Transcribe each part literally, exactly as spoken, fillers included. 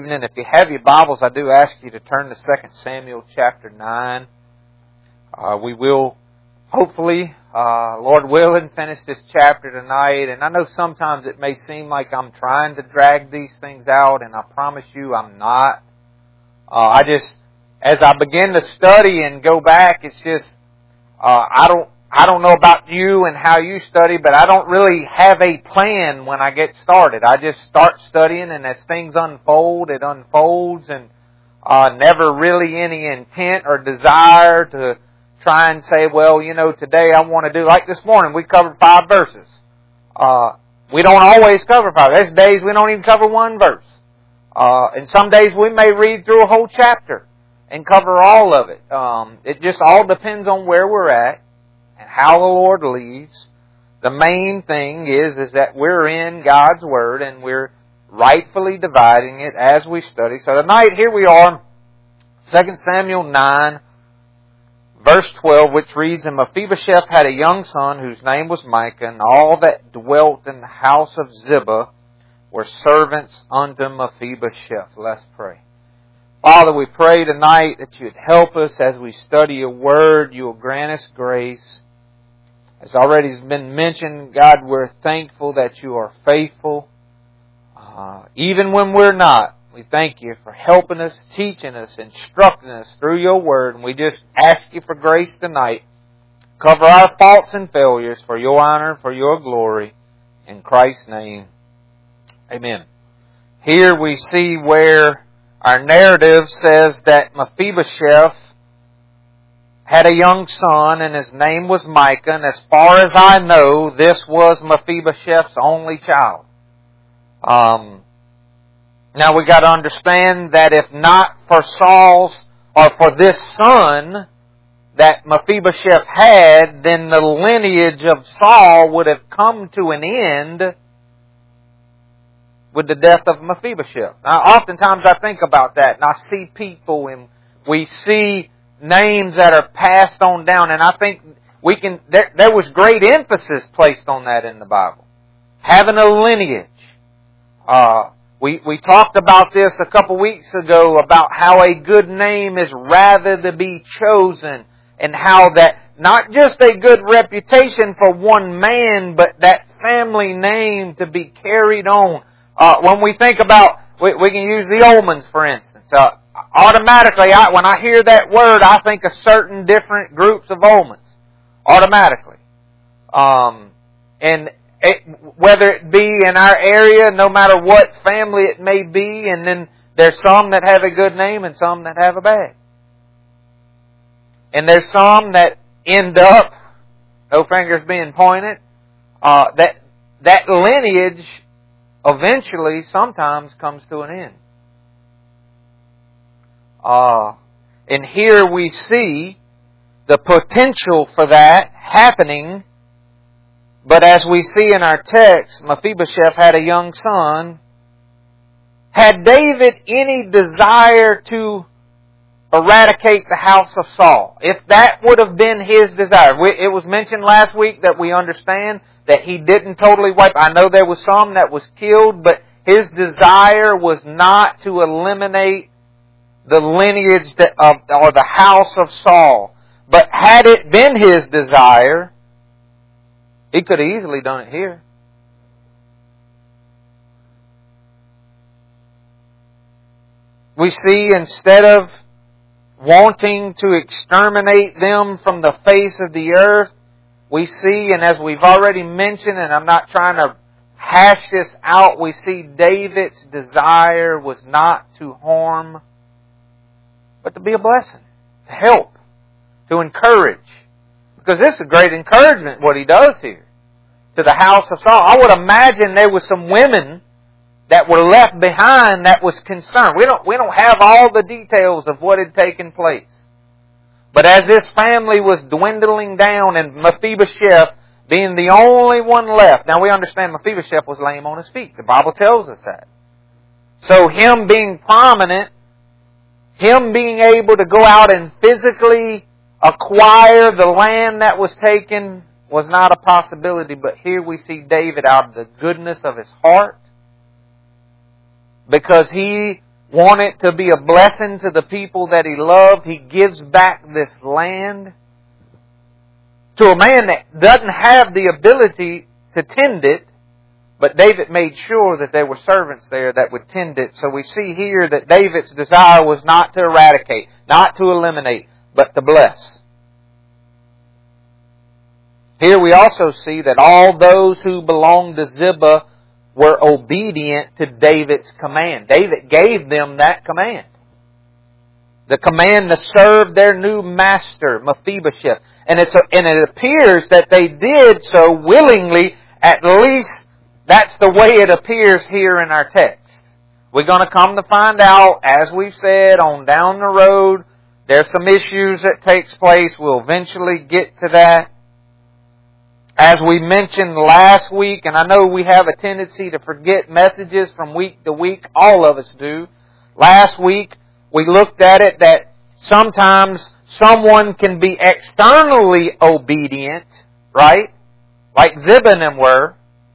And if you have your Bibles, I do ask you to turn to Second Samuel chapter nine. Uh, we will, hopefully, uh, Lord willing, finish this chapter tonight. And I know sometimes it may seem like I'm trying to drag these things out, and I promise you I'm not. Uh, I just, as I begin to study and go back, it's just, uh, I don't, I don't know about you and how you study, but I don't really have a plan when I get started. I just start studying, and as things unfold, it unfolds, and uh, never really any intent or desire to try and say, well, you know, today I want to do, like this morning, we covered five verses. Uh, we don't always cover five. There's days we don't even cover one verse. Uh, and some days we may read through a whole chapter and cover all of it. Um, it just all depends on where we're at and how the Lord leads. The main thing is, is that we're in God's Word and we're rightfully dividing it as we study. So tonight, here we are, Second Samuel nine, verse twelve, which reads, And Mephibosheth had a young son whose name was Micah, and all that dwelt in the house of Ziba were servants unto Mephibosheth. Let's pray. Father, we pray tonight that you would help us as we study your Word. You will grant us grace. As already has been mentioned, God, we're thankful that you are faithful. Uh, even when we're not, we thank you for helping us, teaching us, instructing us through your Word. And we just ask you for grace tonight. Cover our faults and failures for your honor, for your glory. In Christ's name, amen. Here we see where our narrative says that Mephibosheth had a young son, and his name was Micah. And as far as I know, this was Mephibosheth's only child. Um, now we got to understand that if not for Saul's, or for this son that Mephibosheth had, then the lineage of Saul would have come to an end with the death of Mephibosheth. Now, oftentimes I think about that, and I see people, and we see names that are passed on down, and I think we can. There, there was great emphasis placed on that in the Bible, having a lineage. Uh, we we talked about this a couple weeks ago about how a good name is rather to be chosen, and how that not just a good reputation for one man, but that family name to be carried on. Uh, when we think about, we, we can use the Ullmans, for instance. Uh, automatically, I, when I hear that word, I think of certain different groups of Ullmans. Automatically. Um, and it, whether it be in our area, no matter what family it may be, and then there's some that have a good name and some that have a bad. And there's some that end up, no fingers being pointed, uh, that that lineage eventually, sometimes, comes to an end. Uh, and here we see the potential for that happening. But as we see in our text, Mephibosheth had a young son. Had David any desire to eradicate the house of Saul? If that would have been his desire. It was mentioned last week that we understand that he didn't totally wipe. I know there was some that was killed, but his desire was not to eliminate the lineage that, of, or the house of Saul. But had it been his desire, he could have easily done it here. We see, instead of wanting to exterminate them from the face of the earth, we see, and as we've already mentioned, and I'm not trying to hash this out, we see David's desire was not to harm, but to be a blessing, to help, to encourage. Because this is a great encouragement, what he does here, to the house of Saul. I would imagine there were some women that were left behind that was concerned. We don't, we don't have all the details of what had taken place. But as this family was dwindling down, and Mephibosheth being the only one left. Now we understand Mephibosheth was lame on his feet. The Bible tells us that. So him being prominent, him being able to go out and physically acquire the land that was taken was not a possibility. But here we see David, out of the goodness of his heart, because he wanted to be a blessing to the people that he loved, he gives back this land to a man that doesn't have the ability to tend it, but David made sure that there were servants there that would tend it. So we see here that David's desire was not to eradicate, not to eliminate, but to bless. Here we also see that all those who belonged to Ziba were obedient to David's command. David gave them that command. The command to serve their new master, Mephibosheth. And, it's a, and it appears that they did so willingly. At least that's the way it appears here in our text. We're going to come to find out, as we've said, on down the road, there's some issues that takes place. We'll eventually get to that. As we mentioned last week, and I know we have a tendency to forget messages from week to week. All of us do. Last week, we looked at it that sometimes someone can be externally obedient, right? Like Ziba and them were.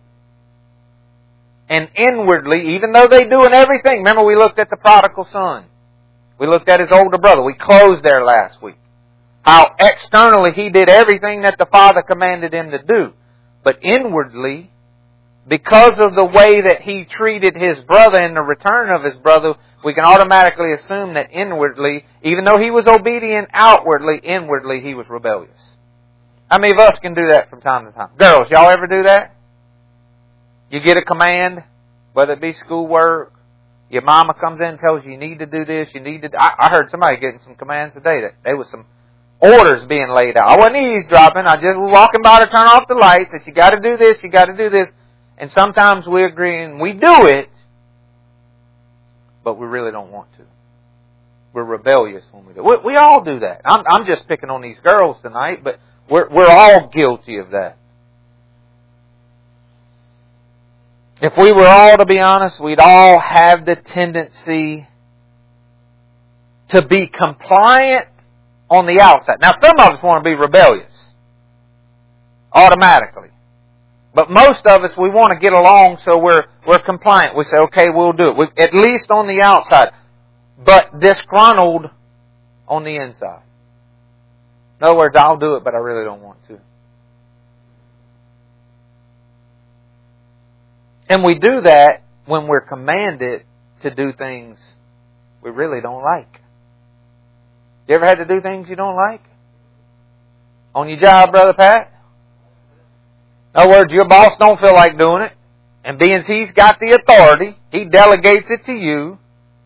And inwardly, even though they're doing everything. Remember we looked at the prodigal son. We looked at his older brother. We closed there last week. How externally he did everything that the Father commanded him to do. But inwardly, because of the way that he treated his brother and the return of his brother, we can automatically assume that inwardly, even though he was obedient outwardly, inwardly he was rebellious. How many of us can do that from time to time? Girls, y'all ever do that? You get a command, whether it be schoolwork, your mama comes in and tells you you need to do this, you need to... I, I heard somebody getting some commands today that there was some orders being laid out. I wasn't eavesdropping. I just was walking by to turn off the lights that you got to do this, you got to do this. And sometimes we agree and we do it, but we really don't want to. We're rebellious when we do it. We, we all do that. I'm, I'm just picking on these girls tonight, but we're, we're all guilty of that. If we were all to be honest, we'd all have the tendency to be compliant on the outside. Now, some of us want to be rebellious. Automatically. But most of us, we want to get along so we're we're compliant. We say, okay, we'll do it. We, at least on the outside. But disgruntled on the inside. In other words, I'll do it, but I really don't want to. And we do that when we're commanded to do things we really don't like. You ever had to do things you don't like? On your job, Brother Pat? In other words, your boss don't feel like doing it. And being he's got the authority, he delegates it to you.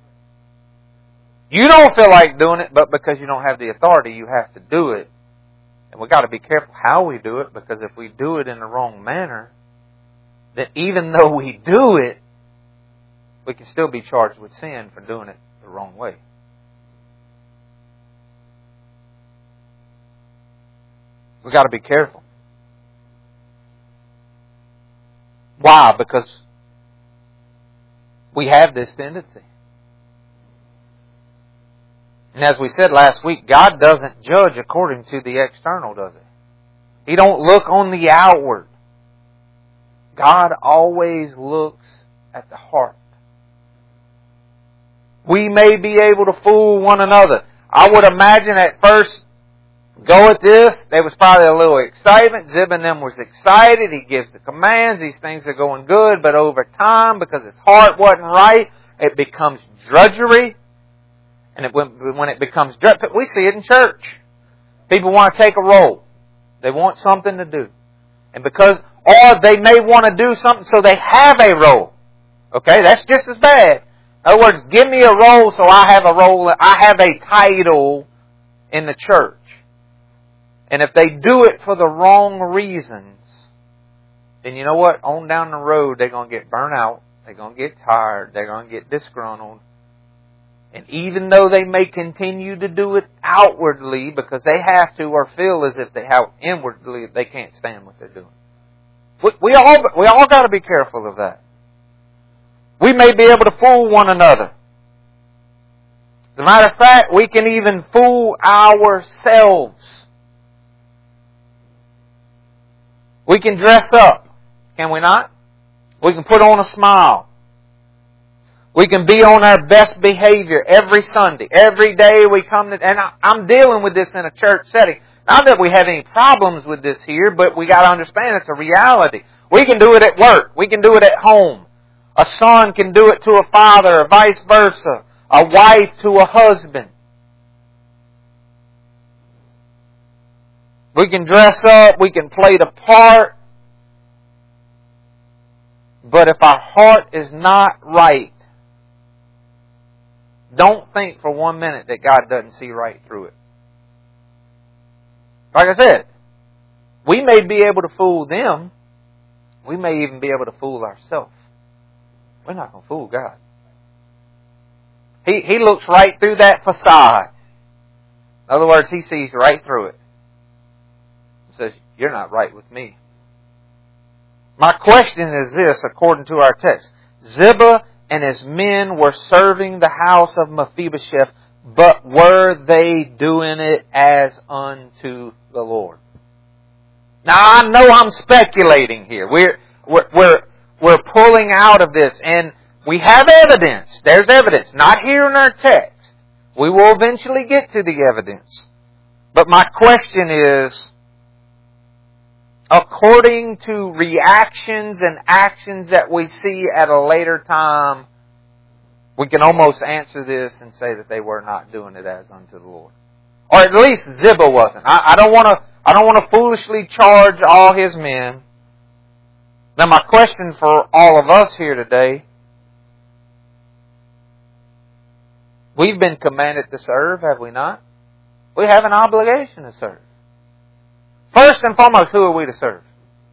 You don't feel like doing it, but because you don't have the authority, you have to do it. And we've got to be careful how we do it, because if we do it in the wrong manner, then even though we do it, we can still be charged with sin for doing it the wrong way. We've got to be careful. Why? Because we have this tendency. And as we said last week, God doesn't judge according to the external, does He? He don't look on the outward. God always looks at the heart. We may be able to fool one another. I would imagine at first, go at this, there was probably a little excitement. Zib and them was excited. He gives the commands. These things are going good. But over time, because his heart wasn't right, it becomes drudgery. And it, when it becomes drudgery, we see it in church. People want to take a role. They want something to do. And because, or they may want to do something so they have a role. Okay, that's just as bad. In other words, give me a role so I have a role, I have a title in the church. And if they do it for the wrong reasons, then you know what? On down the road, they're going to get burnt out. They're going to get tired. They're going to get disgruntled. And even though they may continue to do it outwardly because they have to or feel as if they have inwardly, they can't stand what they're doing. We, we all we all got to be careful of that. We may be able to fool one another. As a matter of fact, we can even fool ourselves. We can dress up, can we not? We can put on a smile. We can be on our best behavior every Sunday. Every day we come to, and I, I'm dealing with this in a church setting. Not that we have any problems with this here, but we got to understand it's a reality. We can do it at work. We can do it at home. A son can do it to a father, or vice versa. A wife to a husband. We can dress up. We can play the part. But if our heart is not right, don't think for one minute that God doesn't see right through it. Like I said, we may be able to fool them. We may even be able to fool ourselves. We're not going to fool God. He, he looks right through that facade. In other words, He sees right through it. He says, you're not right with me. My question is this, according to our text. Ziba and his men were serving the house of Mephibosheth, but were they doing it as unto the Lord? Now I know I'm speculating here. We're we're we're, we're pulling out of this, and we have evidence. There's evidence, not here in our text. We will eventually get to the evidence. But my question is, according to reactions and actions that we see at a later time, we can almost answer this and say that they were not doing it as unto the Lord. Or at least Ziba wasn't. I, I don't want to I don't want to foolishly charge all his men. Now my question for all of us here today, we've been commanded to serve, have we not? We have an obligation to serve. First and foremost, who are we to serve?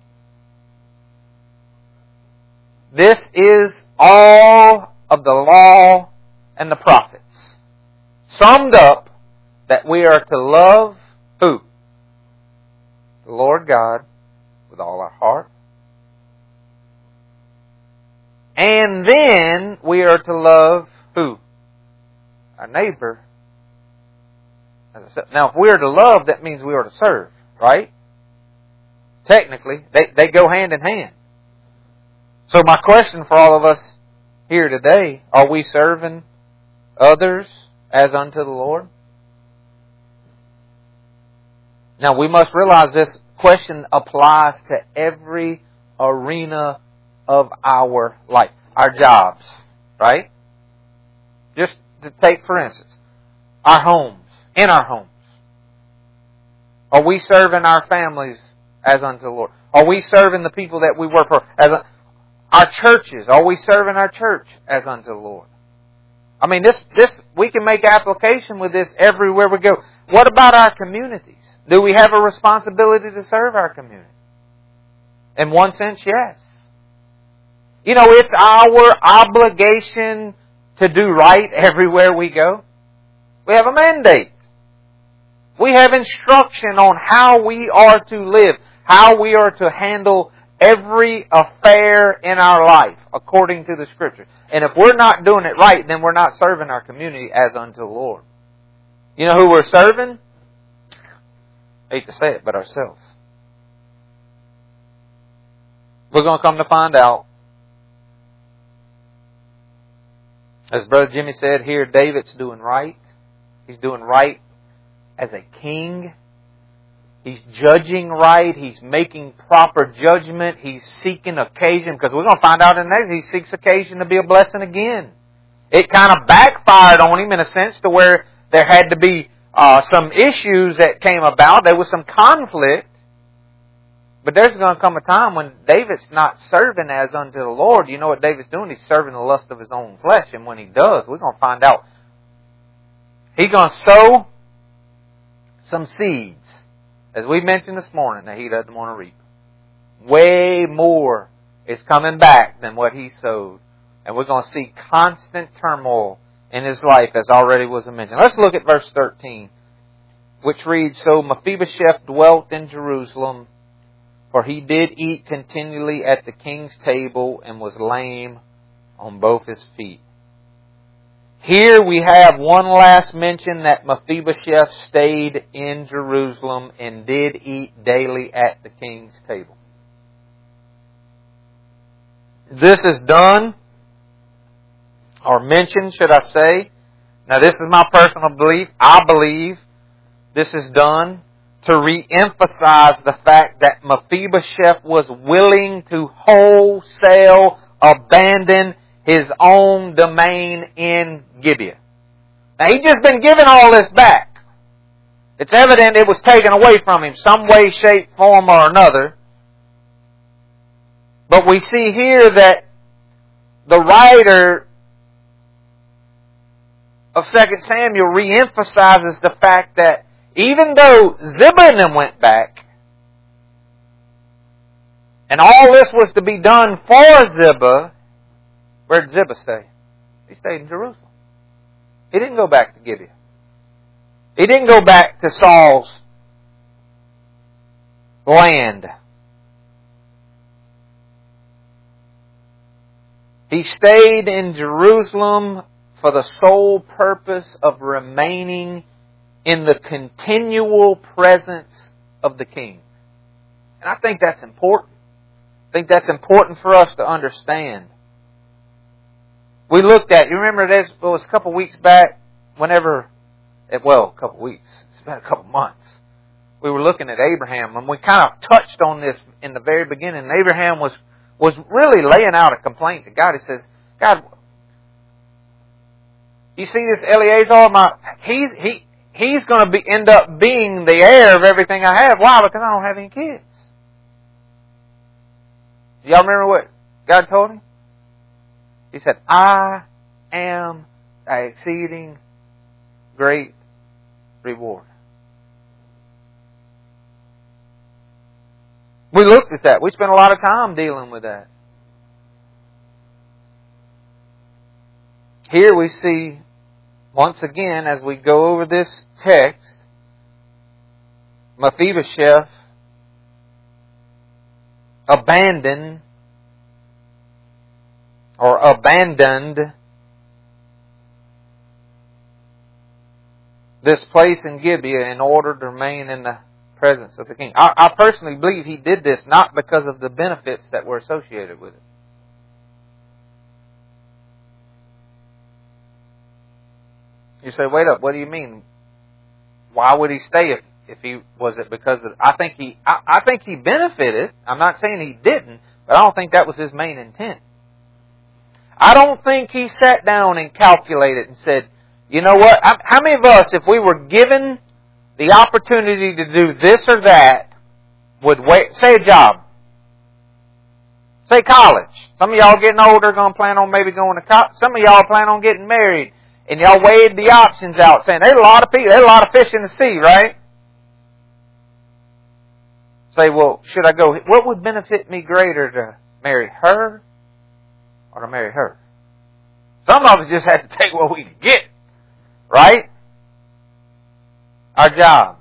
This is all of the law and the prophets. Summed up that we are to love who? The Lord God with all our heart. And then we are to love who? Our neighbor. Now if we are to love, that means we are to serve. Right? Technically, they, they go hand in hand. So my question for all of us here today, are we serving others as unto the Lord? Now we must realize this question applies to every arena of our life. Our jobs, right? Just to take for instance, our homes, in our homes. Are we serving our families as unto the Lord? Are we serving the people that we work for? As a, our churches, are we serving our church as unto the Lord? I mean, this, this, we can make application with this everywhere we go. What about our communities? Do we have a responsibility to serve our community? In one sense, yes. You know, it's our obligation to do right everywhere we go. We have a mandate. We have instruction on how we are to live, how we are to handle every affair in our life according to the Scripture. And if we're not doing it right, then we're not serving our community as unto the Lord. You know who we're serving? I hate to say it, but ourselves. We're going to come to find out. As Brother Jimmy said here, David's doing right. He's doing right as a king. He's judging right. He's making proper judgment. He's seeking occasion, because we're going to find out in the next, he seeks occasion to be a blessing again. It kind of backfired on him in a sense to where there had to be uh, some issues that came about. There was some conflict. But there's going to come a time when David's not serving as unto the Lord. You know what David's doing? He's serving the lust of his own flesh. And when he does, we're going to find out. He's going to sow some seeds, as we mentioned this morning, that he doesn't want to reap. Way more is coming back than what he sowed. And we're going to see constant turmoil in his life, as already was mentioned. Let's look at verse thirteen, which reads, So Mephibosheth dwelt in Jerusalem, for he did eat continually at the king's table, and was lame on both his feet. Here we have one last mention that Mephibosheth stayed in Jerusalem and did eat daily at the king's table. This is done or mentioned, should I say. Now this is my personal belief. I believe this is done to re-emphasize the fact that Mephibosheth was willing to wholesale abandon his own domain in Gibeah. Now he's just been given all this back. It's evident it was taken away from him some way, shape, form, or another. But we see here that the writer of Second Samuel re-emphasizes the fact that even though Ziba and them went back, and all this was to be done for Ziba, where did Ziba stay? He stayed in Jerusalem. He didn't go back to Gibeah. He didn't go back to Saul's land. He stayed in Jerusalem for the sole purpose of remaining in the continual presence of the king. And I think that's important. I think that's important for us to understand. We looked at, you remember this, it was a couple weeks back, whenever, well, a couple weeks, it's been a couple months. We were looking at Abraham, and we kind of touched on this in the very beginning. Abraham was, was really laying out a complaint to God. He says, God, you see this Eleazar, my, he's, he, he's going to be, end up being the heir of everything I have. Why? Because I don't have any kids. Do y'all remember what God told him? He said, I am thy exceeding great reward. We looked at that. We spent a lot of time dealing with that. Here we see, once again, as we go over this text, Mephibosheth abandoned or abandoned this place in Gibeah in order to remain in the presence of the king. I, I personally believe he did this not because of the benefits that were associated with it. You say, wait up, what do you mean? Why would he stay if, if he, was it because of, I think he, I, I think he benefited. I'm not saying he didn't, but I don't think that was his main intent. I don't think he sat down and calculated and said, you know what, how many of us, if we were given the opportunity to do this or that, would wait, say a job, say college. Some of y'all getting older, going to plan on maybe going to college. Some of y'all plan on getting married. And y'all weighed the options out, saying, there's a lot of people, there's a lot of fish in the sea, right? Say, well, should I go, what would benefit me greater, to marry her or to marry her? Some of us just have to take what we can get, right? Our jobs.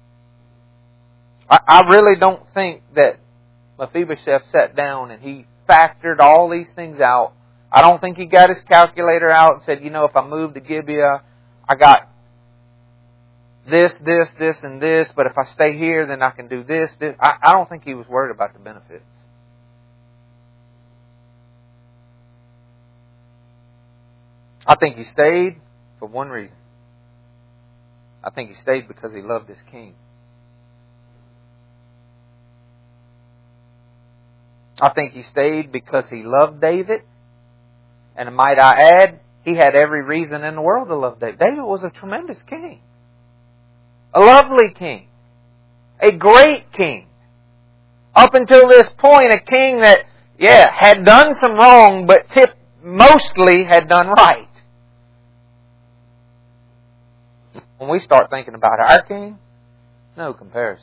I, I really don't think that Mephibosheth sat down and he factored all these things out. I don't think he got his calculator out and said, you know, if I move to Gibeah, I got this, this, this, and this, but if I stay here, then I can do this, this. I, I don't think he was worried about the benefits. I think he stayed for one reason. I think he stayed because he loved his king. I think he stayed because he loved David. And might I add, he had every reason in the world to love David. David was a tremendous king. A lovely king. A great king. Up until this point, a king that, yeah, had done some wrong, but tip, mostly had done right. When we start thinking about our king, no comparison.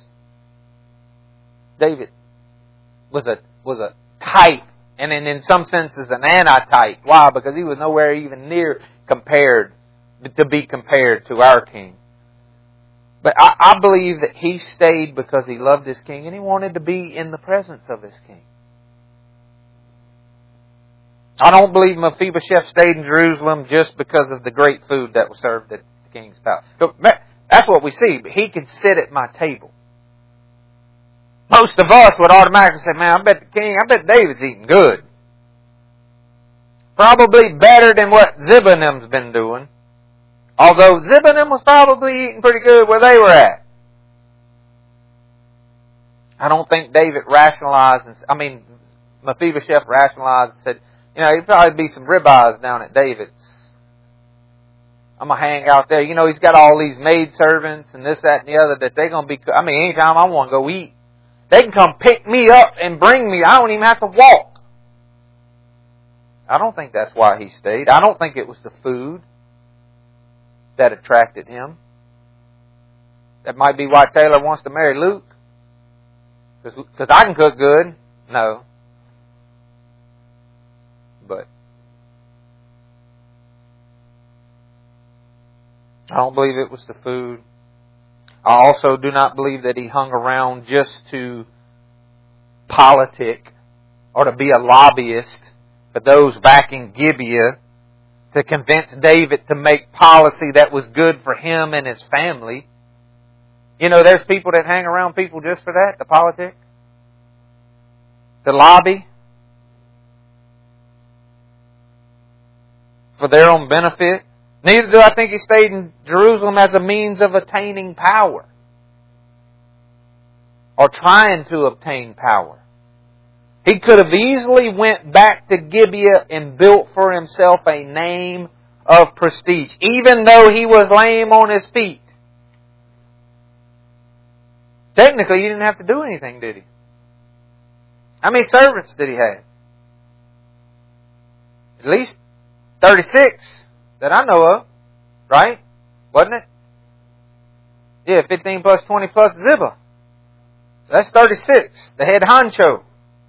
David was a was a type, and in, in some senses an antitype. Why? Because he was nowhere even near compared to be compared to our king. But I, I believe that he stayed because he loved his king and he wanted to be in the presence of his king. I don't believe Mephibosheth stayed in Jerusalem just because of the great food that was served at the king's palace. That's what we see. But he could sit at my table. Most of us would automatically say, man, I bet the king, I bet David's eating good. Probably better than what Ziba and them's been doing. Although Ziba and them was probably eating pretty good where they were at. I don't think David rationalized, and, I mean, Mephibosheth rationalized and said, you know, he'd probably be some ribeyes down at David's. I'm going to hang out there. You know, he's got all these maidservants and this, that, and the other that they're going to be, I mean, anytime I want to go eat, they can come pick me up and bring me. I don't even have to walk. I don't think that's why he stayed. I don't think it was the food that attracted him. That might be why Taylor wants to marry Luke. Because I can cook good. No. But I don't believe it was the food. I also do not believe that he hung around just to politic or to be a lobbyist for those back in Gibeah to convince David to make policy that was good for him and his family. You know, there's people that hang around people just for that, the politic, the lobby, for their own benefit. Neither do I think he stayed in Jerusalem as a means of attaining power or trying to obtain power. He could have easily went back to Gibeah and built for himself a name of prestige, even though he was lame on his feet. Technically, he didn't have to do anything, did he? How many servants did he have? At least thirty-six that I know of, right? Wasn't it? Yeah, fifteen plus twenty plus Ziba. That's thirty-six, the head honcho.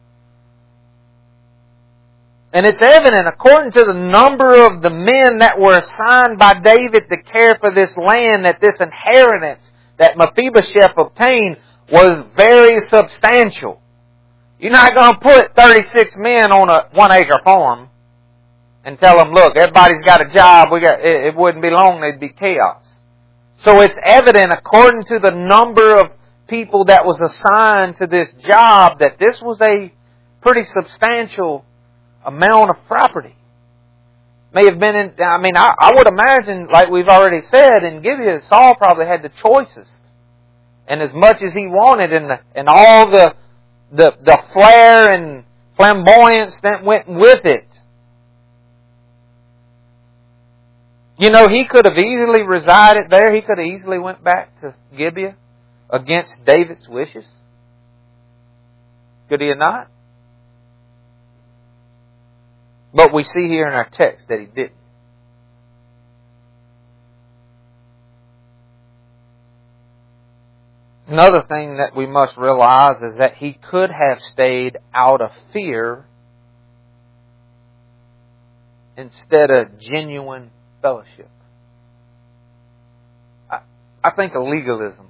And it's evident, according to the number of the men that were assigned by David to care for this land, that this inheritance that Mephibosheth obtained was very substantial. You're not going to put thirty-six men on a one acre farm and tell them, look, everybody's got a job. We got, it, it wouldn't be long, there'd be chaos. So it's evident, according to the number of people that was assigned to this job, that this was a pretty substantial amount of property. May have been in, I mean, I, I would imagine, like we've already said, in Gibeah, Saul probably had the choicest. And as much as he wanted, and the, and all the, the, the flair and flamboyance that went with it. You know, he could have easily resided there. He could have easily went back to Gibeah against David's wishes. Could he have not? But we see here in our text that he didn't. Another thing that we must realize is that he could have stayed out of fear instead of genuine fellowship. I, I think of legalism.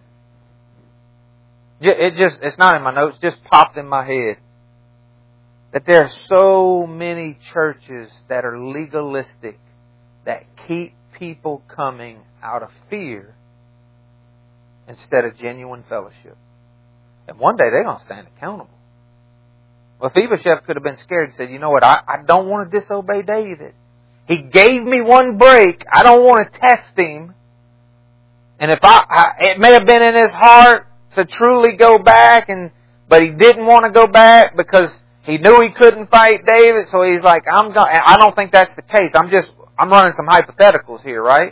It just, it's not in my notes, just popped in my head. That there are so many churches that are legalistic that keep people coming out of fear instead of genuine fellowship. And one day they're going to stand accountable. Mephibosheth could have been scared and said, you know what, I, I don't want to disobey David. He gave me one break. I don't want to test him. And if I, I it may have been in his heart to truly go back, and but he didn't want to go back because he knew he couldn't fight David, so he's like, I'm going. I don't think that's the case. I'm just, I'm running some hypotheticals here, right?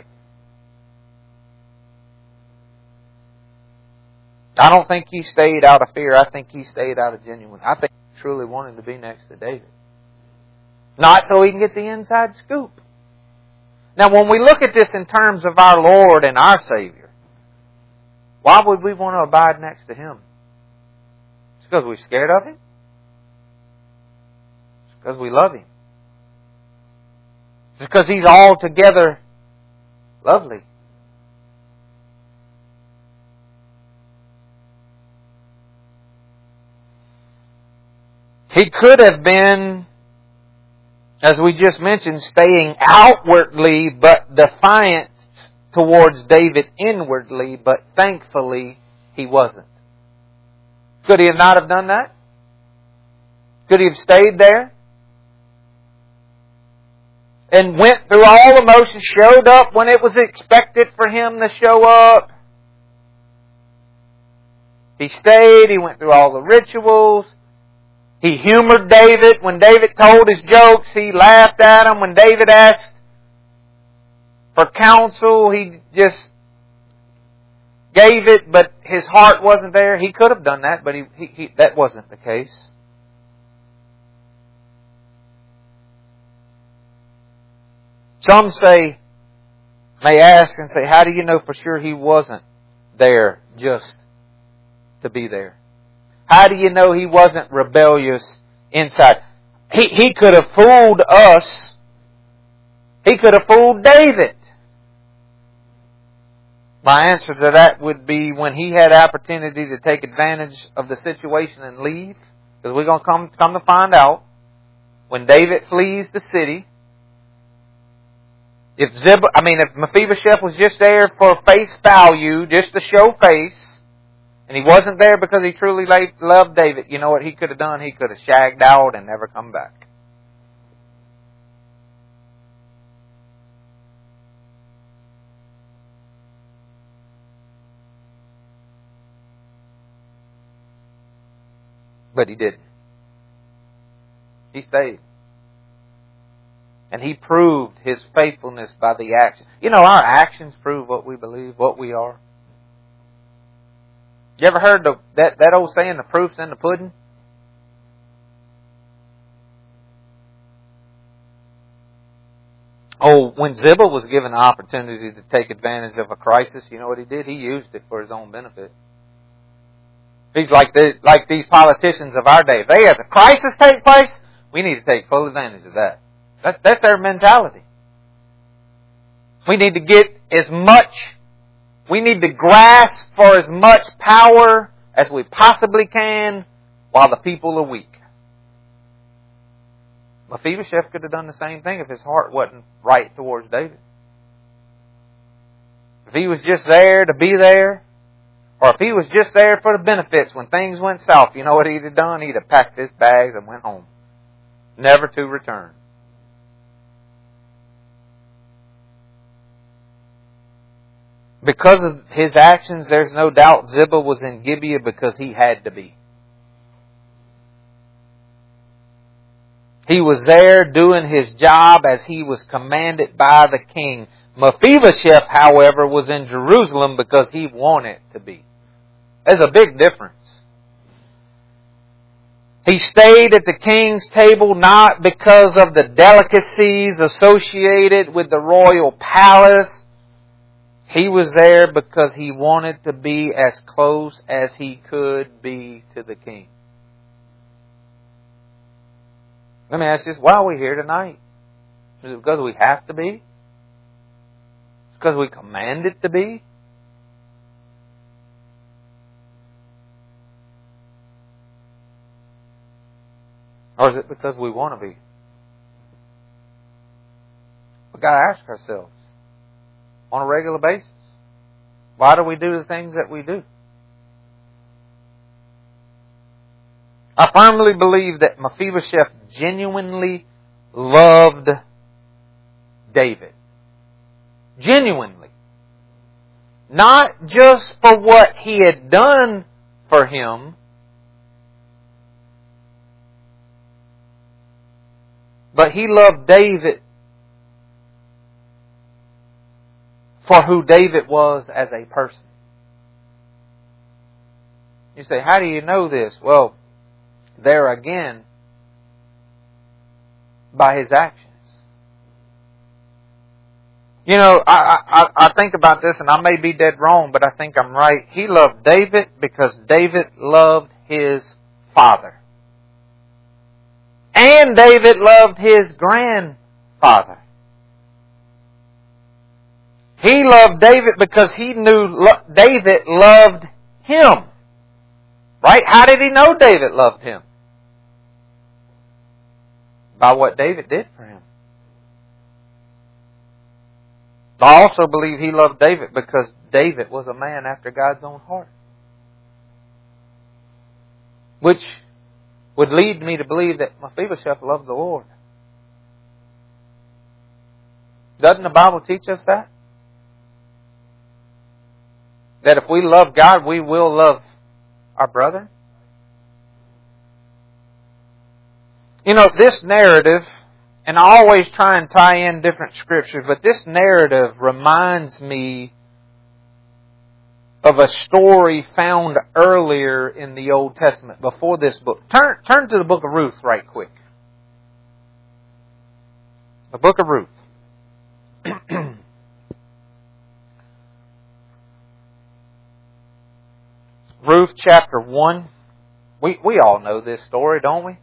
I don't think he stayed out of fear. I think he stayed out of genuine. I think he truly wanted to be next to David. Not so he can get the inside scoop. Now, when we look at this in terms of our Lord and our Savior, why would we want to abide next to Him? It's because we're scared of Him? It's because we love Him. It's because He's altogether lovely. He could have been, as we just mentioned, staying outwardly but defiant towards David inwardly, but thankfully he wasn't. Could he have not have done that? Could he have stayed there? and went through all the motions, showed up when it was expected for him to show up. He stayed, he went through all the rituals. He humored David. When David told his jokes, he laughed at him. When David asked for counsel, he just gave it, but his heart wasn't there. He could have done that, but he, he, he that wasn't the case. Some say, may ask and say, how do you know for sure he wasn't there just to be there? How do you know he wasn't rebellious inside? He, he could have fooled us. He could have fooled David. My answer to that would be when he had opportunity to take advantage of the situation and leave. Because we're going to come, come to find out, when David flees the city, if Zib, I mean, if Mephibosheth was just there for face value, just to show face, and he wasn't there because he truly loved David, you know what he could have done? He could have shagged out and never come back. But he didn't. He stayed. And he proved his faithfulness by the action. You know, our actions prove what we believe, what we are. You ever heard the, that, that old saying, the proof's in the pudding? Oh, when Ziba was given the opportunity to take advantage of a crisis, you know what he did? He used it for his own benefit. He's like the, like these politicians of our day. If they has a crisis take place, we need to take full advantage of that. That's, that's their mentality. We need to get as much, we need to grasp for as much power as we possibly can while the people are weak. Mephibosheth could have done the same thing if his heart wasn't right towards David. If he was just there to be there, or if he was just there for the benefits when things went south, you know what he'd have done? He'd have packed his bags and went home, never to return. Because of his actions, there's no doubt Ziba was in Gibeah because he had to be. He was there doing his job as he was commanded by the king. Mephibosheth, however, was in Jerusalem because he wanted to be. There's a big difference. He stayed at the king's table not because of the delicacies associated with the royal palace. He was there because he wanted to be as close as he could be to the king. Let me ask you this. Why are we here tonight? Is it because we have to be? It's because we commanded to be? Or is it because we want to be? We've got to ask ourselves on a regular basis, why do we do the things that we do? I firmly believe that Mephibosheth genuinely loved David. Genuinely. Not just for what he had done for him, but he loved David for who David was as a person. You say, how do you know this? Well, there again, by his actions. You know, I, I, I think about this, and I may be dead wrong, but I think I'm right. He loved David because David loved his father. And David loved his grandfather. He loved David because he knew David loved him. Right? How did he know David loved him? By what David did for him. I also believe he loved David because David was a man after God's own heart. Which would lead me to believe that Mephibosheth loved the Lord. Doesn't the Bible teach us that? That if we love God, we will love our brother? You know, this narrative, and I always try and tie in different scriptures, but this narrative reminds me of a story found earlier in the Old Testament, before this book. Turn, turn to the book of Ruth right quick. The book of Ruth. Ruth chapter one. We we all know this story, don't we?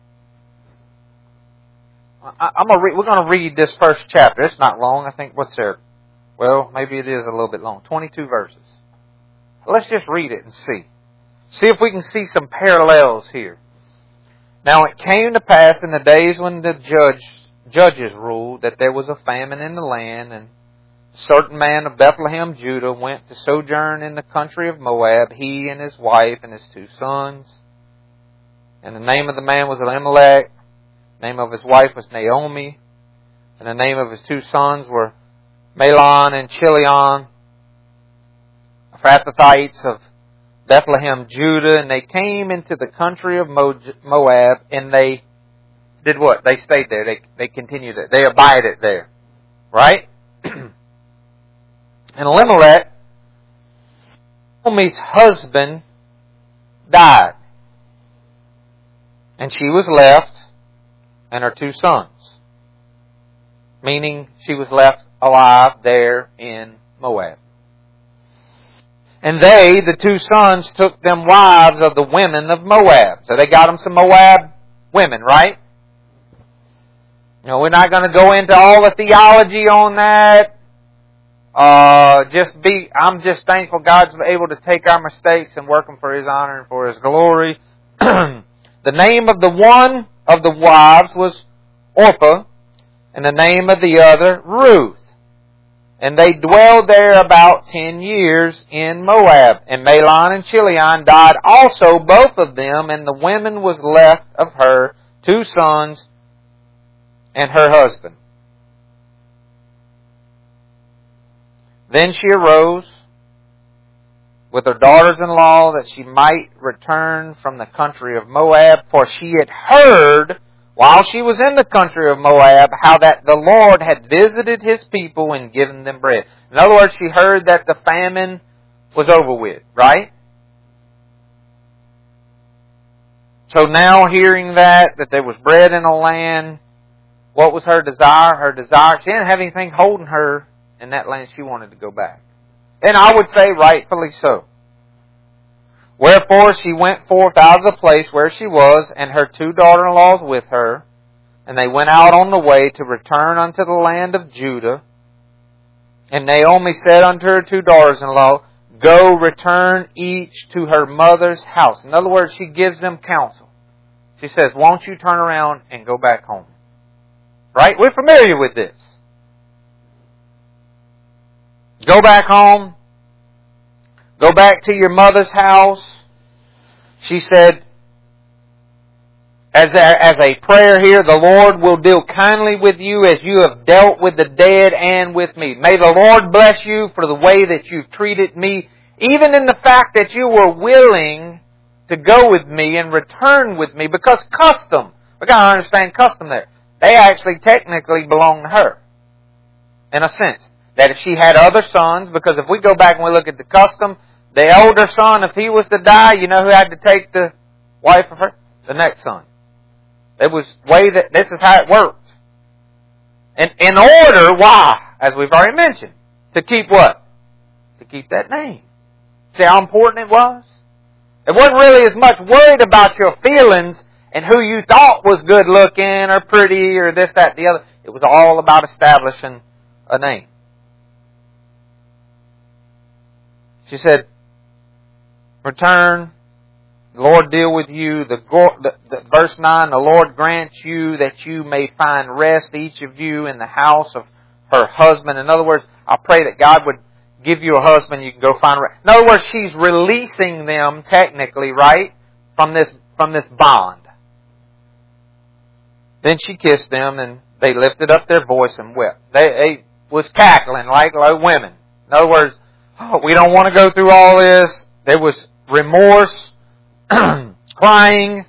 I, I'm gonna re- we're going to read this first chapter. It's not long. I think, what's there? Well, maybe it is a little bit long. twenty-two verses. Let's just read it and see. See if we can see some parallels here. Now it came to pass in the days when the judge, judges ruled that there was a famine in the land, and a certain man of Bethlehem, Judah, went to sojourn in the country of Moab, he and his wife and his two sons. And the name of the man was Elimelech, the name of his wife was Naomi, and the name of his two sons were Mahlon and Chilion, Ephrathites of Bethlehem, Judah, and they came into the country of Moab, and they did what? They stayed there. They they continued it. They abided there. Right? And Elimelech, Naomi's husband, died. And she was left, and her two sons. Meaning she was left alive there in Moab. And they, the two sons, took them wives of the women of Moab. So they got them some Moab women, right? You know, we're not going to go into all the theology on that. Uh, just be, I'm just thankful God's able to take our mistakes and work them for His honor and for His glory. The name of the one of the wives was Orpah, and the name of the other Ruth. And they dwelled there about ten years in Moab. And Mahlon and Chilion died also, both of them, and the woman was left of her two sons and her husband. Then she arose with her daughters-in-law that she might return from the country of Moab, for she had heard, while she was in the country of Moab, how that the Lord had visited His people and given them bread. In other words, she heard that the famine was over with, right? So now hearing that, that there was bread in the land, what was her desire? Her desire, she didn't have anything holding her in that land. She wanted to go back. And I would say rightfully so. Wherefore she went forth out of the place where she was, and her two daughter-in-laws with her, and they went out on the way to return unto the land of Judah. And Naomi said unto her two daughters-in-law, Go, return each to her mother's house. In other words, she gives them counsel. She says, Won't you turn around and go back home? Right? We're familiar with this. Go back home. Go back to your mother's house. She said, as a, as a prayer here, the Lord will deal kindly with you as you have dealt with the dead and with me. May the Lord bless you for the way that you've treated me, even in the fact that you were willing to go with me and return with me, because custom, we got to understand custom there. They actually technically belong to her, in a sense. That if she had other sons, because if we go back and we look at the custom, the elder son, if he was to die, you know who had to take the wife of her? The next son. It was way that, this is how it worked. And in order, why? As we've already mentioned, to keep what? To keep that name. See how important it was? It wasn't really as much worried about your feelings and who you thought was good looking or pretty or this, that, the other. It was all about establishing a name. She said, Return, the Lord deal with you. The, the, the verse nine, the Lord grants you that you may find rest, each of you, in the house of her husband. In other words, I pray that God would give you a husband you can go find rest. In other words, she's releasing them technically, right, from this from this bond. Then she kissed them, and they lifted up their voice and wept. They, they was cackling like, like women. In other words, oh, we don't want to go through all this. There was remorse, crying.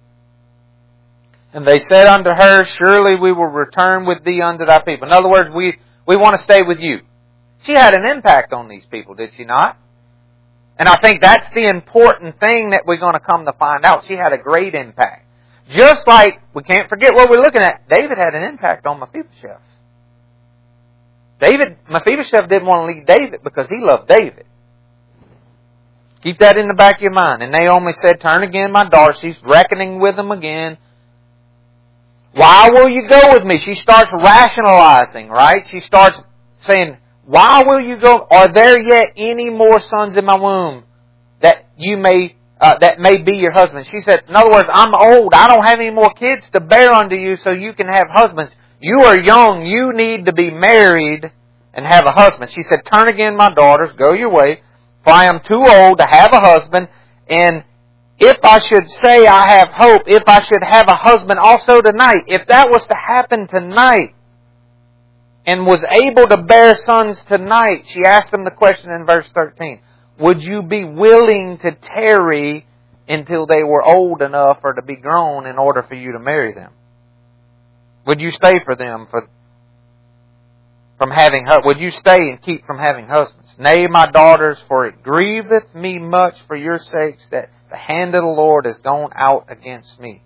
And they said unto her, surely we will return with thee unto thy people. In other words, we, we want to stay with you. She had an impact on these people, did she not? And I think that's the important thing that we're going to come to find out. She had a great impact. Just like, we can't forget what we're looking at, David had an impact on Mephibosheth. David, Mephibosheth didn't want to leave David because he loved David. Keep that in the back of your mind. And Naomi said, turn again, my daughter. She's reckoning with him again. Why will you go with me? She starts rationalizing, right? She starts saying, why will you go? Are there yet any more sons in my womb that you may, uh, that may be your husband? She said, in other words, I'm old. I don't have any more kids to bear unto you so you can have husbands. You are young. You need to be married and have a husband. She said, turn again, my daughters, go your way, for I am too old to have a husband. And if I should say I have hope, if I should have a husband also tonight, if that was to happen tonight, and was able to bear sons tonight, she asked them the question in verse thirteen, would you be willing to tarry until they were old enough or to be grown in order for you to marry them? Would you stay for them for, from having, would you stay and keep from having husbands? Nay, my daughters, for it grieveth me much for your sakes that the hand of the Lord is gone out against me.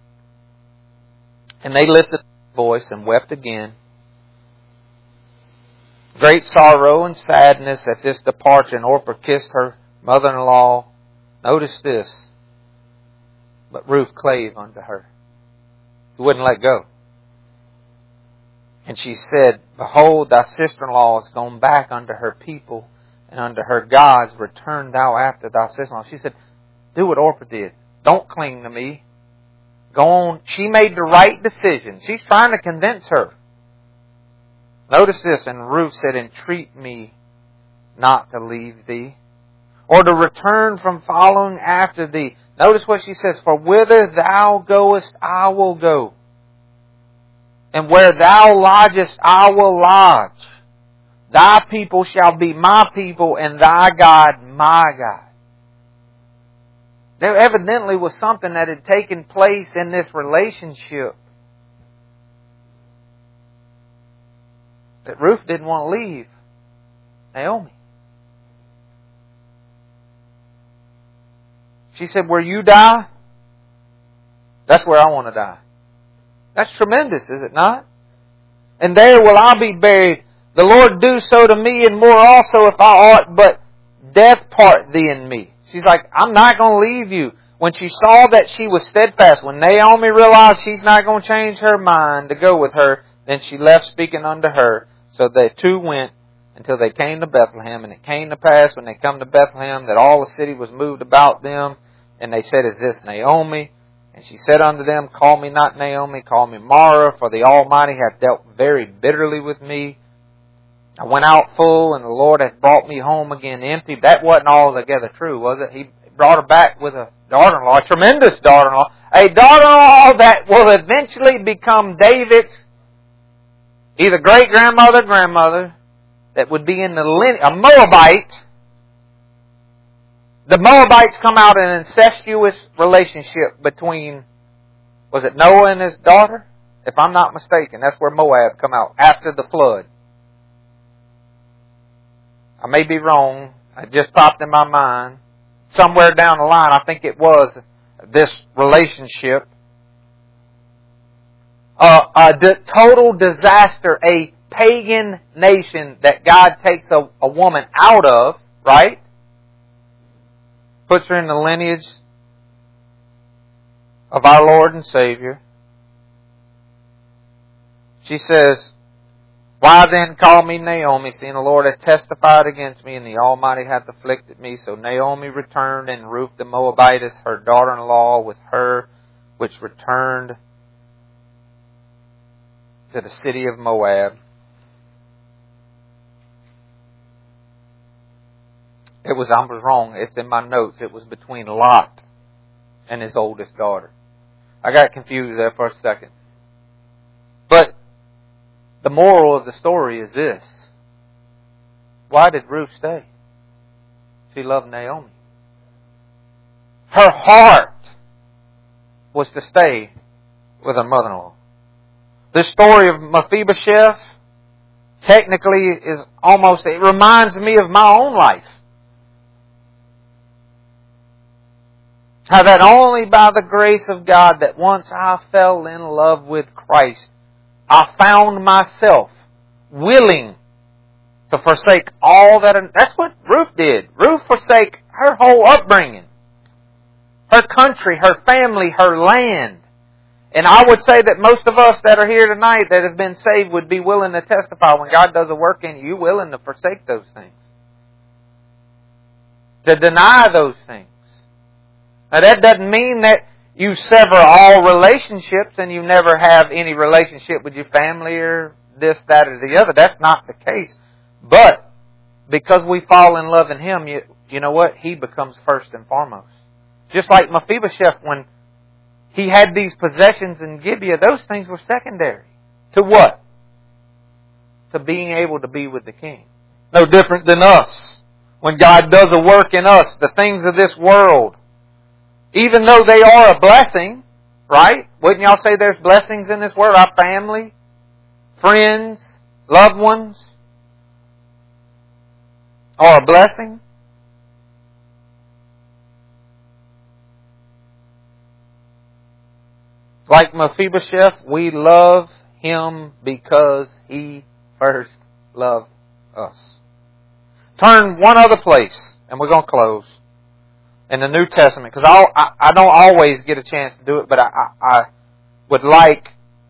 And they lifted their voice and wept again. Great sorrow and sadness at this departure. And Orpah kissed her mother-in-law. Notice this. But Ruth clave unto her. She wouldn't let go. And she said, behold, thy sister-in-law is gone back unto her people and unto her gods. Return thou after thy sister-in-law. She said, do what Orpah did. Don't cling to me. Go on. She made the right decision. She's trying to convince her. Notice this, and Ruth said, entreat me not to leave thee, or to return from following after thee. Notice what she says, for whither thou goest, I will go. And where thou lodgest, I will lodge. Thy people shall be my people, and thy God my God. There evidently was something that had taken place in this relationship that Ruth didn't want to leave Naomi. She said, where you die, that's where I want to die. That's tremendous, is it not? And there will I be buried. The Lord do so to me and more also if I ought but death part thee and me. She's like, I'm not going to leave you. When she saw that she was steadfast, when Naomi realized she's not going to change her mind to go with her, then she left speaking unto her. So they two went until they came to Bethlehem. And it came to pass when they come to Bethlehem that all the city was moved about them. And they said, is this Naomi? And she said unto them, call me not Naomi, call me Mara, for the Almighty hath dealt very bitterly with me. I went out full, and the Lord hath brought me home again empty. That wasn't altogether true, was it? He brought her back with a daughter-in-law, a tremendous daughter-in-law, a daughter-in-law that will eventually become David's either great-grandmother, grandmother, that would be in the lineage, a Moabite. The Moabites come out in an incestuous relationship between, was it Noah and his daughter? If I'm not mistaken, that's where Moab come out, after the flood. I may be wrong. It just popped in my mind. Somewhere down the line, I think it was this relationship. Uh, a d- total disaster, a pagan nation that God takes a, a woman out of, right? Puts her in the lineage of our Lord and Savior. She says, why then call me Naomi, seeing the Lord hath testified against me, and the Almighty hath afflicted me? So Naomi returned, and Ruth the Moabitess, her daughter-in-law, with her, which returned to the city of Moab. It was, I was wrong, it's in my notes, it was between Lot and his oldest daughter. I got confused there for a second. But The moral of the story is this. Why did Ruth stay? She loved Naomi. Her heart was to stay with her mother-in-law. The story of Mephibosheth technically is almost, it reminds me of my own life. How that only by the grace of God that once I fell in love with Christ, I found myself willing to forsake all that. That's what Ruth did. Ruth forsake her whole upbringing, her country, her family, her land. And I would say that most of us that are here tonight that have been saved would be willing to testify when God does a work in you, you're willing to forsake those things. To deny those things. Now that doesn't mean that you sever all relationships and you never have any relationship with your family or this, that, or the other. That's not the case. But because we fall in love in Him, you, you know what? He becomes first and foremost. Just like Mephibosheth, when he had these possessions in Gibeah, those things were secondary. To what? To being able to be with the King. No different than us. When God does a work in us, the things of this world, even though they are a blessing, right? Wouldn't y'all say there's blessings in this world? Our family, friends, loved ones are a blessing. Like Mephibosheth, we love him because he first loved us. Turn one other place, and we're going to close. In the New Testament, because I, I don't always get a chance to do it, but I, I, I would like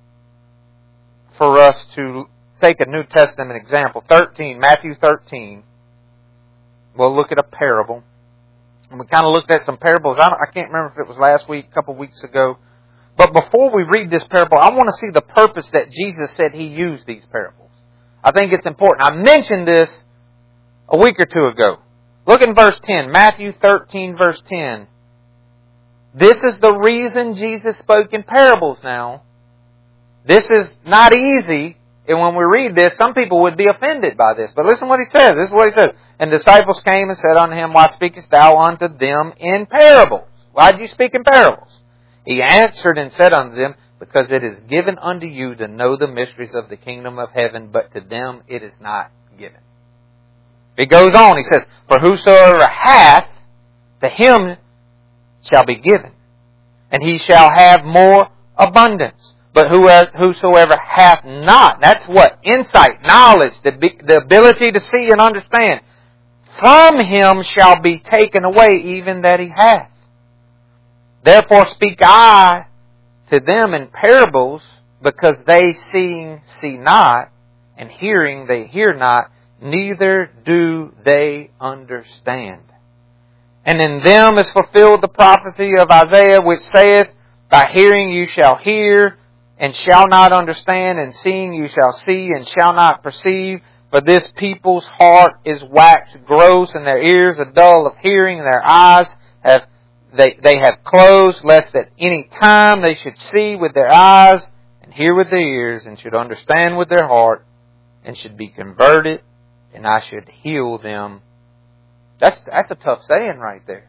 for us to take a New Testament example. thirteen, Matthew thirteen. We'll look at a parable. And we kind of looked at some parables. I, I can't remember if it was last week, a couple of weeks ago. But before we read this parable, I want to see the purpose that Jesus said He used these parables. I think it's important. I mentioned this a week or two ago. Look in verse ten, Matthew thirteen, verse ten. This is the reason Jesus spoke in parables now. This is not easy. And when we read this, some people would be offended by this. But listen what He says. This is what He says. And disciples came and said unto Him, Why speakest thou unto them in parables? Why did you speak in parables? He answered and said unto them, Because it is given unto you to know the mysteries of the kingdom of heaven, but to them it is not given. He goes on, he says, For whosoever hath, to him shall be given, and he shall have more abundance. But whosoever hath not, that's what? Insight, knowledge, the, the ability to see and understand. From him shall be taken away even that he hath. Therefore speak I to them in parables, because they seeing see not, and hearing they hear not, neither do they understand. And in them is fulfilled the prophecy of Isaiah, which saith, By hearing you shall hear, and shall not understand, and seeing you shall see, and shall not perceive. For this people's heart is waxed gross, and their ears are dull of hearing, and their eyes have they, they have closed, lest at any time they should see with their eyes, and hear with their ears, and should understand with their heart, and should be converted, and I should heal them. That's, that's a tough saying right there.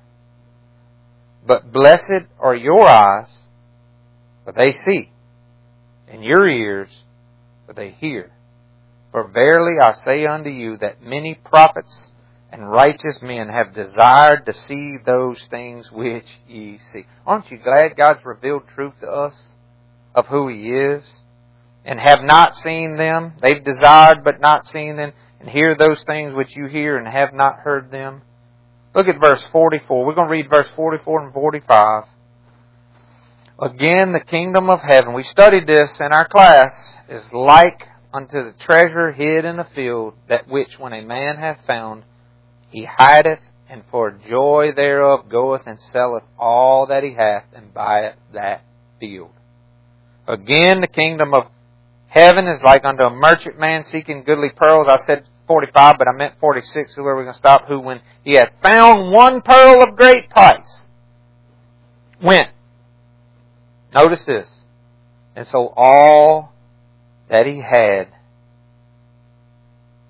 But blessed are your eyes, for they see, and your ears, for they hear. For verily I say unto you that many prophets and righteous men have desired to see those things which ye see. Aren't you glad God's revealed truth to us of who He is? And have not seen them. They've desired but not seen them. And hear those things which you hear and have not heard them. Look at verse forty-four. We're going to read verse forty-four and forty-five. Again, the kingdom of heaven. We studied this in our class. Is like unto the treasure hid in a field, that which when a man hath found, he hideth, and for joy thereof goeth and selleth all that he hath, and buyeth that field. Again, the kingdom of heaven is like unto a merchant man seeking goodly pearls. I said forty-five, but I meant forty-six, is where we're going to stop. Who, when he had found one pearl of great price, went. Notice this. And so all that he had,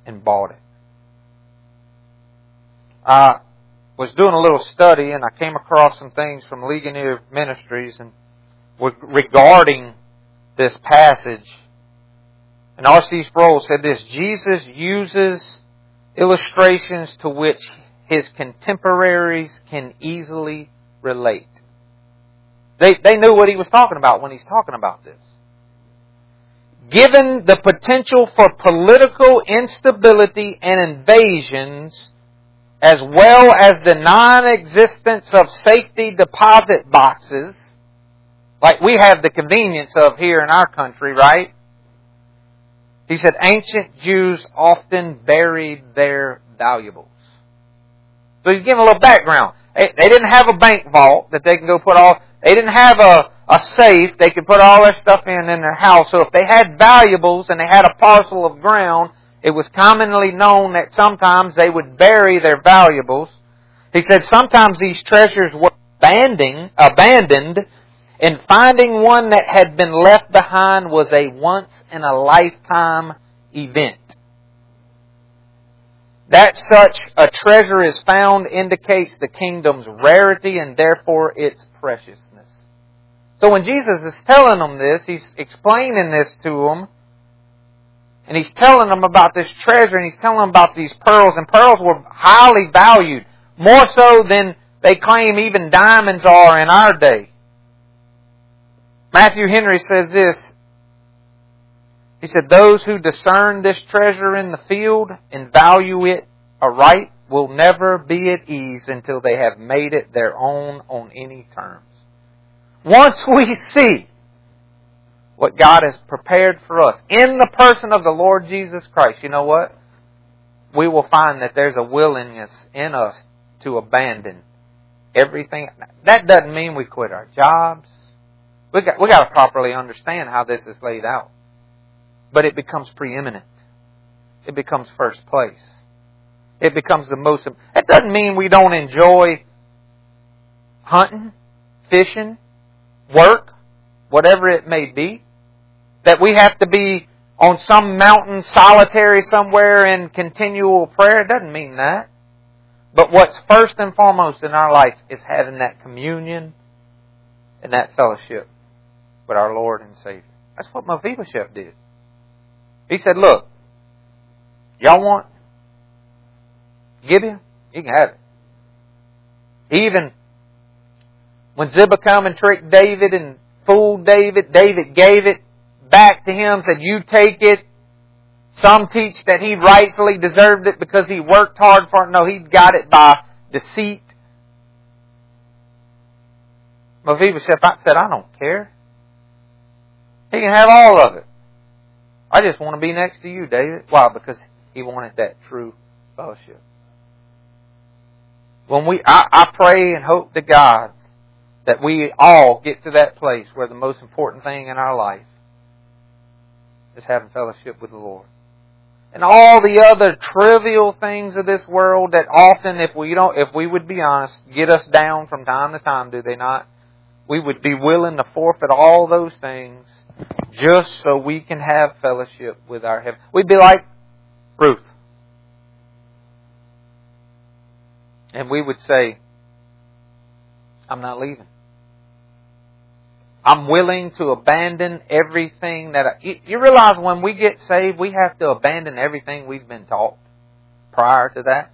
and bought it. I was doing a little study and I came across some things from Ligonier Ministries and regarding this passage. And R C Sproul said this: Jesus uses illustrations to which his contemporaries can easily relate. They, they knew what he was talking about when he's talking about this. Given the potential for political instability and invasions, as well as the non-existence of safety deposit boxes, like we have the convenience of here in our country, right? He said ancient Jews often buried their valuables. So he's giving a little background. They didn't have a bank vault that they can go put all... They didn't have a, a safe they could put all their stuff in in their house. So if they had valuables and they had a parcel of ground, it was commonly known that sometimes they would bury their valuables. He said sometimes these treasures were abandoned, abandoned, and finding one that had been left behind was a once-in-a-lifetime event. That such a treasure is found indicates the kingdom's rarity and therefore its preciousness. So when Jesus is telling them this, He's explaining this to them, and He's telling them about this treasure, and He's telling them about these pearls, and pearls were highly valued, more so than they claim even diamonds are in our day. Matthew Henry says this. He said, those who discern this treasure in the field and value it aright will never be at ease until they have made it their own on any terms. Once we see what God has prepared for us in the person of the Lord Jesus Christ, you know what? We will find that there's a willingness in us to abandon everything. That doesn't mean we quit our jobs. We got, we got to properly understand how this is laid out. But it becomes preeminent. It becomes first place. It becomes the most... It doesn't mean we don't enjoy hunting, fishing, work, whatever it may be. That we have to be on some mountain solitary somewhere in continual prayer. It doesn't mean that. But what's first and foremost in our life is having that communion and that fellowship with our Lord and Savior. That's what Mephibosheth did. He said, look, y'all want Gibeah? You can have it. Even when Ziba come and tricked David and fooled David, David gave it back to him, said, you take it. Some teach that he rightfully deserved it because he worked hard for it. No, he got it by deceit. Mephibosheth said, I don't care. He can have all of it. I just want to be next to you, David. Why? Because he wanted that true fellowship. When we, I, I pray and hope to God that we all get to that place where the most important thing in our life is having fellowship with the Lord. And all the other trivial things of this world that often, if we don't, if we would be honest, get us down from time to time, do they not? We would be willing to forfeit all those things just so we can have fellowship with our heaven. We'd be like Ruth. And we would say, I'm not leaving. I'm willing to abandon everything that I... You, you realize when we get saved, we have to abandon everything we've been taught prior to that?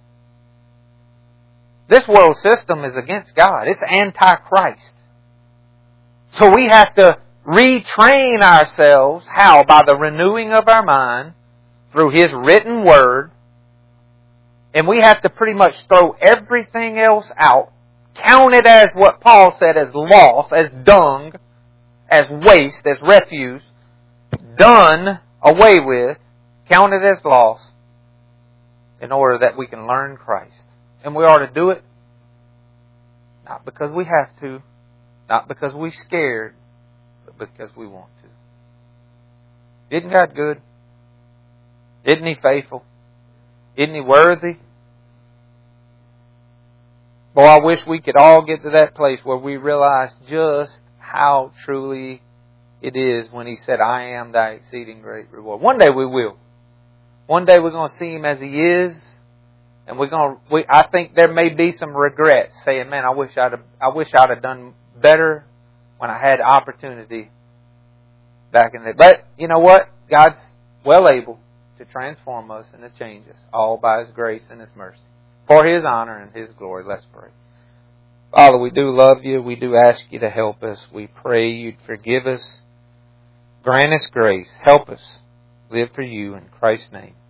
This world system is against God. It's anti-Christ. So we have to retrain ourselves. How? By the renewing of our mind through His written Word. And we have to pretty much throw everything else out. Count it as what Paul said, as loss, as dung, as waste, as refuse. Done away with. Count it as loss. In order that we can learn Christ. And we ought to do it not because we have to. Not because we're scared. But because we want to. Isn't God good? Isn't He faithful? Isn't He worthy? Boy, I wish we could all get to that place where we realize just how truly it is when He said, I am thy exceeding great reward. One day we will. One day we're going to see Him as He is, and we're going to. We, I think there may be some regrets, saying, "Man, I wish I'd have, I wish I'd have done better when I had opportunity back in the." But you know what? God's well able to transform us and to change us, all by His grace and His mercy, for His honor and His glory. Let's pray. Father, we do love You. We do ask You to help us. We pray You'd forgive us. Grant us grace. Help us live for You in Christ's name.